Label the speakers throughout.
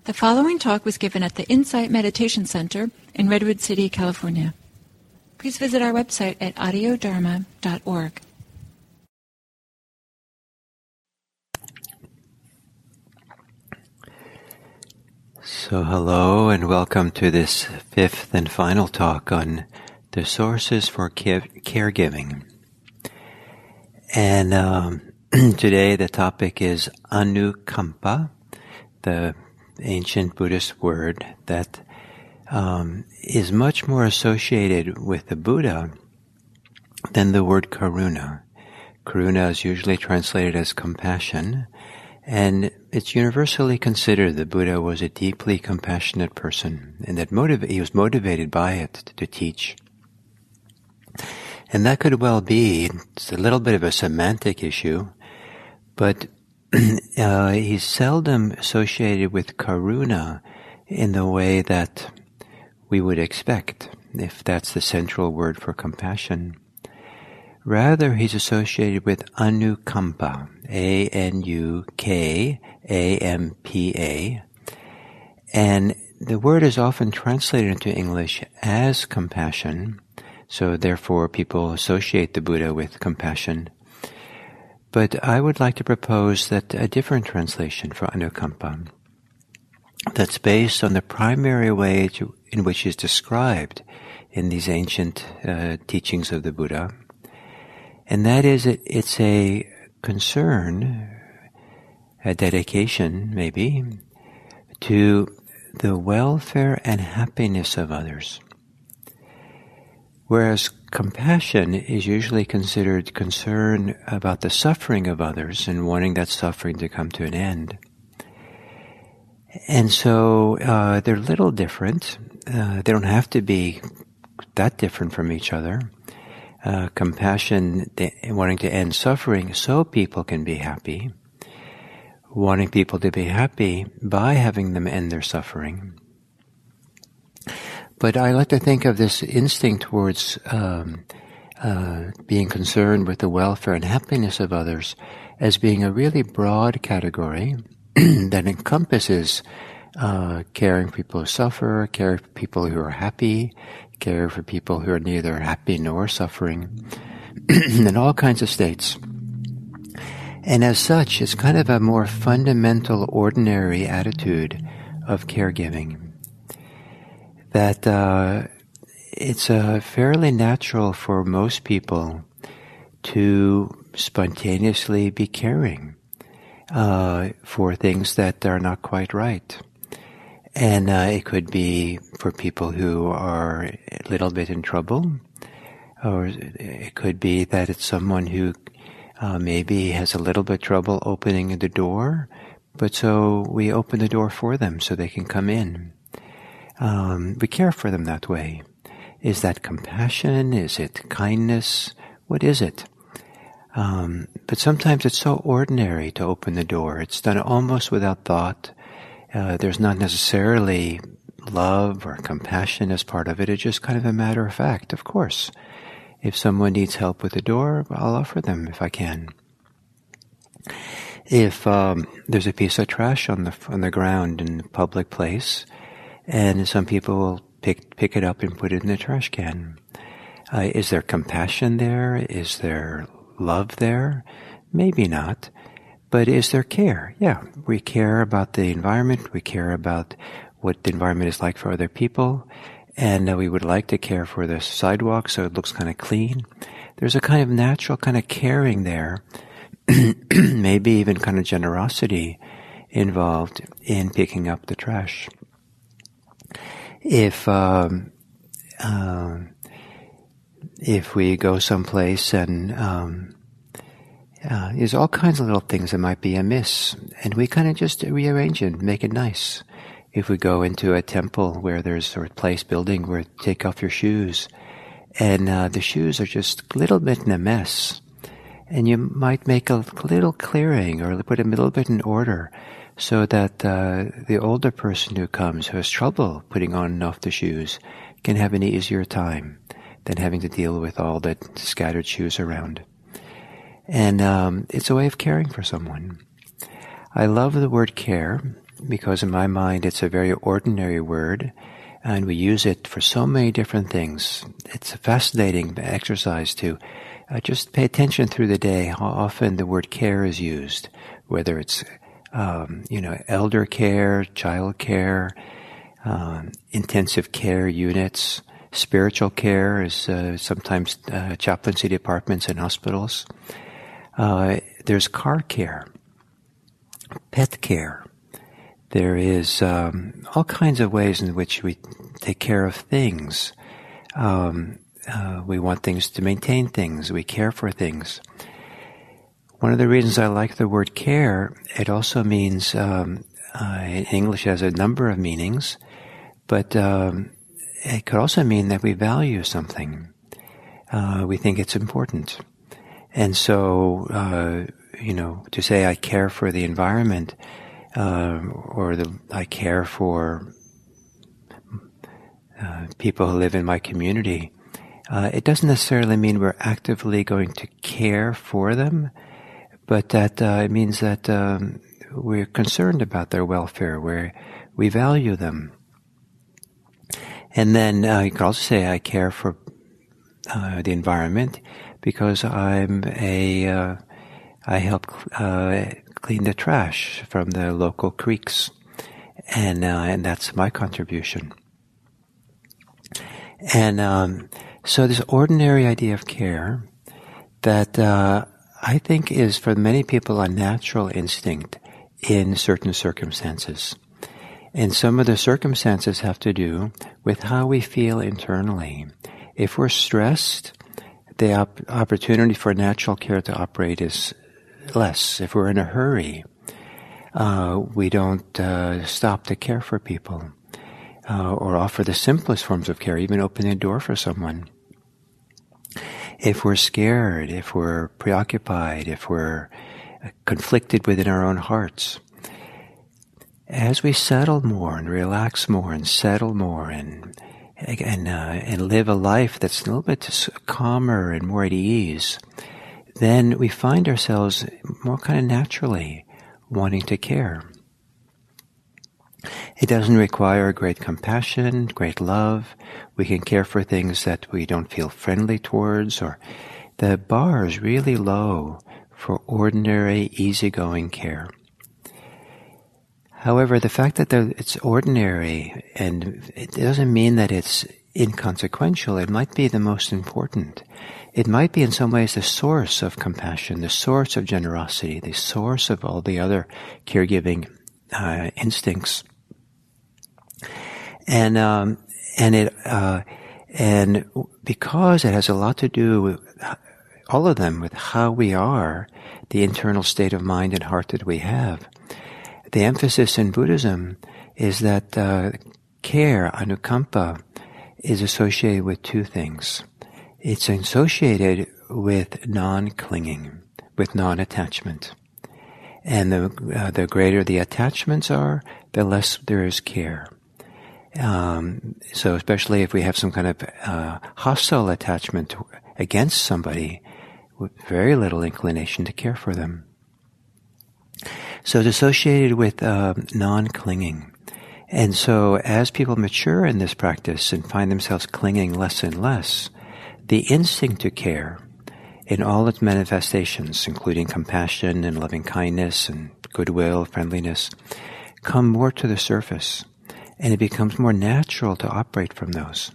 Speaker 1: The following talk was given at the Insight Meditation Center in Redwood City, California. Please visit our website at audiodharma.org.
Speaker 2: So hello and welcome to this fifth and final talk on the sources for caregiving. And today the topic is anukampa, the ancient Buddhist word that is much more associated with the Buddha than the word karuna. Karuna is usually translated as compassion, and it's universally considered the Buddha was a deeply compassionate person, and that he was motivated by it to teach. And that could well be, it's a little bit of a semantic issue, but he's seldom associated with karuna in the way that we would expect, if that's the central word for compassion. Rather, he's associated with anukampa, A-N-U-K-A-M-P-A, and the word is often translated into English as compassion, so therefore people associate the Buddha with compassion. But I would like to propose that a different translation for anukampa that's based on the primary way in which is described in these ancient teachings of the Buddha, and that is it's a concern, a dedication maybe, to the welfare and happiness of others. Whereas compassion is usually considered concern about the suffering of others and wanting that suffering to come to an end. And so they're a little different. They don't have to be that different from each other. Compassion, wanting to end suffering so people can be happy. Wanting people to be happy by having them end their suffering. But I like to think of this instinct towards being concerned with the welfare and happiness of others as being a really broad category that encompasses caring for people who suffer, caring for people who are happy, caring for people who are neither happy nor suffering, in all kinds of states. And as such, it's kind of a more fundamental, ordinary attitude of caregiving. That it's fairly natural for most people to spontaneously be caring for things that are not quite right. And it could be for people who are a little bit in trouble, or it could be that it's someone who maybe has a little bit trouble opening the door, but so we open the door for them so they can come in. We care for them that way. Is that compassion? Is it kindness? What is it? But sometimes it's so ordinary to open the door. It's done almost without thought. There's not necessarily love or compassion as part of it. It's just kind of a matter of fact. Of course, if someone needs help with the door, I'll offer them if I can. If there's a piece of trash on the ground in a public place, and some people will pick it up and put it in the trash can. Is there compassion there? Is there love there? Maybe not. But is there care? Yeah, we care about the environment. We care about what the environment is like for other people. And we would like to care for the sidewalk so it looks kind of clean. There's a kind of natural kind of caring there, maybe even kind of generosity involved in picking up the trash. If we go someplace and there's all kinds of little things that might be amiss, and we kind of just rearrange it, make it nice. If we go into a temple where there's a place building where take off your shoes, and the shoes are just a little bit in a mess, and you might make a little clearing or put a little bit in order, so that the older person who comes, who has trouble putting on and off the shoes, can have an easier time than having to deal with all the scattered shoes around. And it's a way of caring for someone. I love the word care, because in my mind it's a very ordinary word, and we use it for so many different things. It's a fascinating exercise to just pay attention through the day how often the word care is used, whether it's elder care, child care, intensive care units. Spiritual care is sometimes chaplaincy departments in hospitals. There's car care, pet care. There is all kinds of ways in which we take care of things. We want things to maintain things. We care for things. One of the reasons I like the word care, it also means, in English it has a number of meanings, but it could also mean that we value something. We think it's important. And so, to say I care for the environment, I care for people who live in my community, it doesn't necessarily mean we're actively going to care for them, but that it means that we're concerned about their welfare, we value them. And then you could also say I care for the environment because I help clean the trash from the local creeks, and that's my contribution. And so this ordinary idea of care that I think is for many people a natural instinct in certain circumstances. And some of the circumstances have to do with how we feel internally. If we're stressed, the opportunity for natural care to operate is less. If we're in a hurry, we don't stop to care for people or offer the simplest forms of care, even opening a door for someone. If we're scared, if we're preoccupied, if we're conflicted within our own hearts, as we settle more and relax more and settle more and live a life that's a little bit calmer and more at ease, then we find ourselves more kind of naturally wanting to care. It doesn't require great compassion, great love. We can care for things that we don't feel friendly towards, or the bar is really low for ordinary, easygoing care. However, the fact that it's ordinary, and it doesn't mean that it's inconsequential. It might be the most important. It might be in some ways the source of compassion, the source of generosity, the source of all the other caregiving instincts. And because it has a lot to do with all of them, with how we are, the internal state of mind and heart that we have, the emphasis in Buddhism is that care, anukampa, is associated with two things. It's associated with non-clinging, with non-attachment. And the greater the attachments are, the less there is care. So especially if we have some kind of hostile attachment against somebody, with very little inclination to care for them. So it's associated with non-clinging. And so as people mature in this practice and find themselves clinging less and less, the instinct to care in all its manifestations, including compassion and loving kindness and goodwill, friendliness, come more to the surface, and it becomes more natural to operate from those.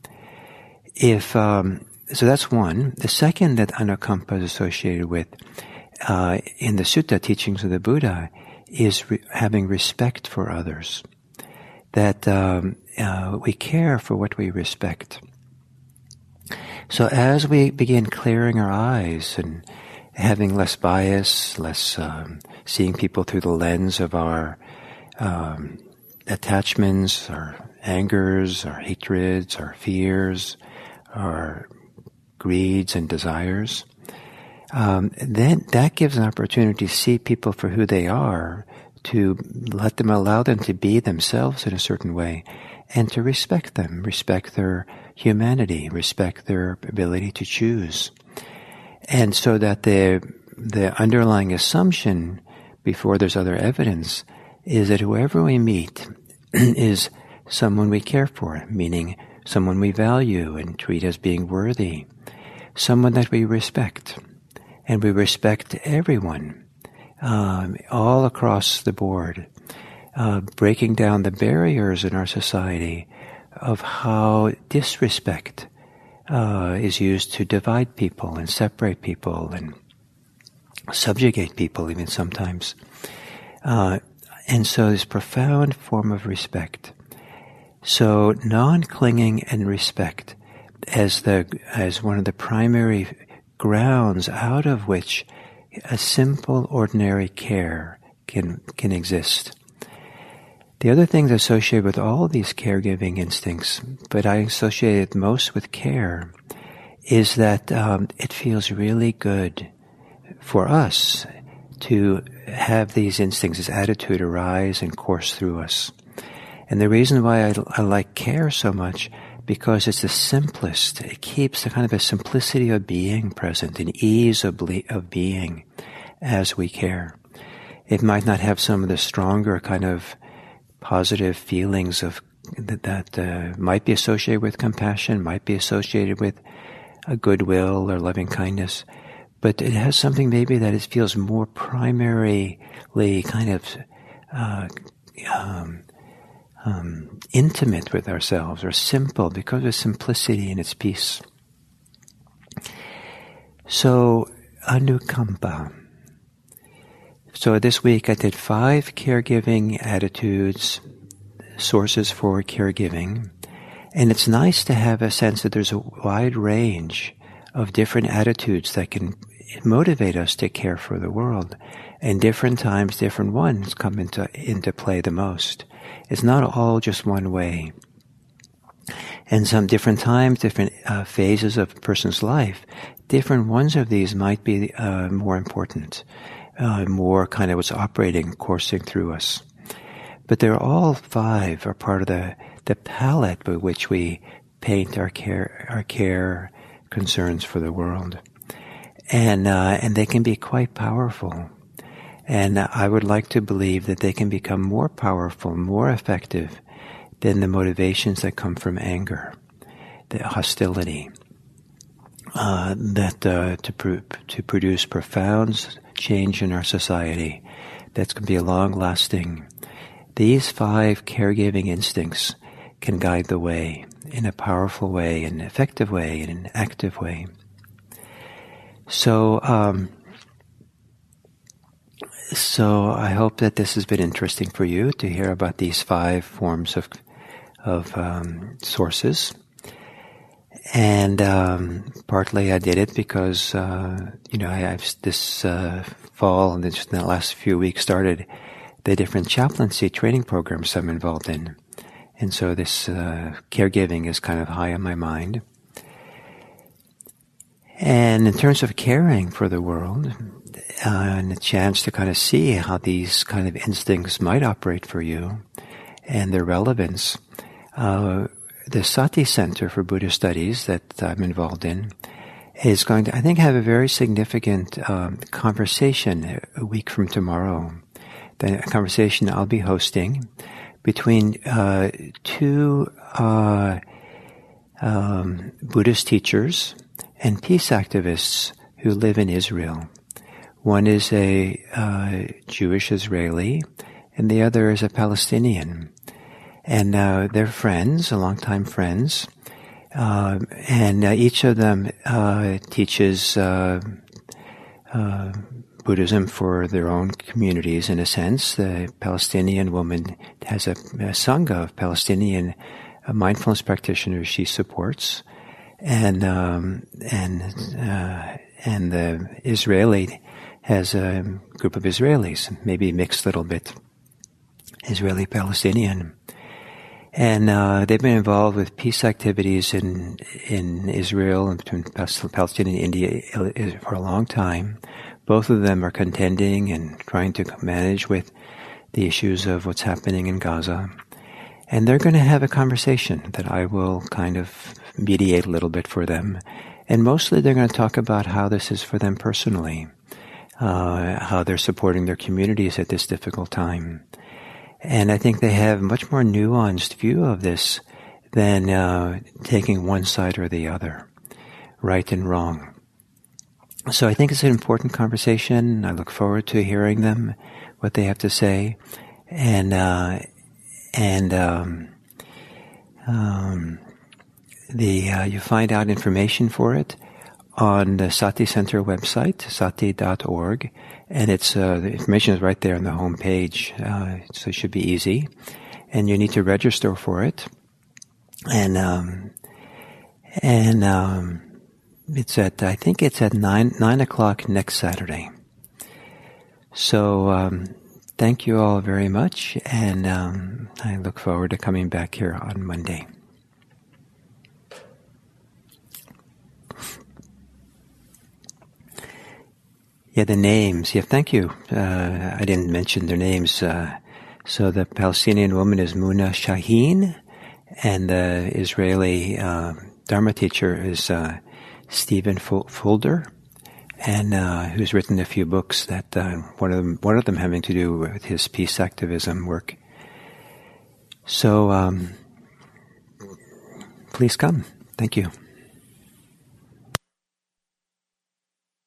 Speaker 2: So that's one. The second that anukampa is associated with in the sutta teachings of the Buddha is having respect for others. That we care for what we respect. So as we begin clearing our eyes and having less bias, less seeing people through the lens of our attachments, our angers, our hatreds, our fears, our greeds and desires, then that gives an opportunity to see people for who they are, to allow them to be themselves in a certain way, and to respect them, respect their humanity, respect their ability to choose. And so that the underlying assumption, before there's other evidence, is that whoever we meet is someone we care for, meaning someone we value and treat as being worthy, someone that we respect. And we respect everyone, all across the board, breaking down the barriers in our society of how disrespect is used to divide people and separate people and subjugate people even sometimes. And so this profound form of respect. So non-clinging and respect as one of the primary grounds out of which a simple, ordinary care can exist. The other things associated with all of these caregiving instincts, but I associate it most with care, is that it feels really good for us to have these instincts, this attitude arise and course through us. And the reason why I like care so much, because it's the simplest. It keeps the kind of a simplicity of being present, an ease of being as we care. It might not have some of the stronger kind of positive feelings of that might be associated with compassion, might be associated with a goodwill or loving kindness, but it has something maybe that it feels more primarily kind of intimate with ourselves, or simple, because of simplicity and its peace. So, anukampa. So this week I did 5 caregiving attitudes, sources for caregiving, and it's nice to have a sense that there's a wide range of different attitudes that can motivate us to care for the world, and different times, different ones come into play the most. It's not all just one way. And some different times, different phases of a person's life, different ones of these might be more important, more kind of what's operating, coursing through us. But they're all 5 are part of the palette by which we paint our care concerns for the world. And they can be quite powerful. And I would like to believe that they can become more powerful, more effective than the motivations that come from anger, the hostility, to produce profound change in our society that's going to be long-lasting. These 5 caregiving instincts can guide the way in a powerful way, in an effective way, in an active way. So I hope that this has been interesting for you to hear about these 5 forms of sources. And partly I did it because I've this fall and just in the last few weeks started the different chaplaincy training programs I'm involved in, and so this caregiving is kind of high on my mind. And in terms of caring for the world, and a chance to kind of see how these kind of instincts might operate for you and their relevance, the Sati Center for Buddhist Studies that I'm involved in is going to, I think, have a very significant conversation a week from tomorrow. The conversation I'll be hosting between 2 Buddhist teachers and peace activists who live in Israel. One is a Jewish Israeli, and the other is a Palestinian. And they're friends, longtime friends, and each of them teaches Buddhism for their own communities, in a sense. The Palestinian woman has a sangha of Palestinian mindfulness practitioners she supports, and the Israeli has a group of Israelis, maybe mixed a little bit, Israeli-Palestinian. And they've been involved with peace activities in Israel and between Palestine and India for a long time. Both of them are contending and trying to manage with the issues of what's happening in Gaza. And they're going to have a conversation that I will kind of mediate a little bit for them. And mostly they're going to talk about how this is for them personally, how they're supporting their communities at this difficult time. And I think they have a much more nuanced view of this than taking one side or the other, right and wrong. So I think it's an important conversation. I look forward to hearing them, what they have to say, and you find out information for it on the Sati Center website, sati.org, and it's the information is right there on the home page, so it should be easy. And you need to register for it, and it's at, I think it's at 9 o'clock next Saturday. So thank you all very much, and I look forward to coming back here on Monday. Yeah, the names. Yeah, thank you. I didn't mention their names. So the Palestinian woman is Muna Shaheen, and the Israeli Dharma teacher is Stephen Fulder, and who's written a few books that one of them having to do with his peace activism work. So please come. Thank you.